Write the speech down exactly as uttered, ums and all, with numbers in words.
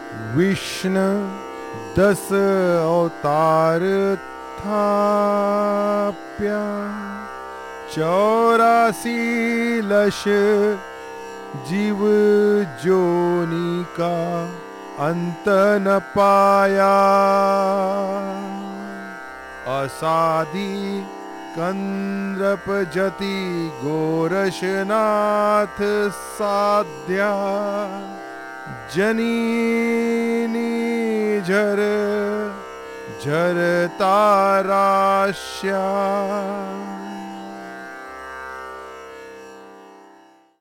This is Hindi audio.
विष्णु दस अवतार थाप्या, चौरासी लक्ष जीव जोनी का अंत न पाया। असाधी कंद्रप जति गोरशनाथ साध्या, जननी झर झर ताराश्या।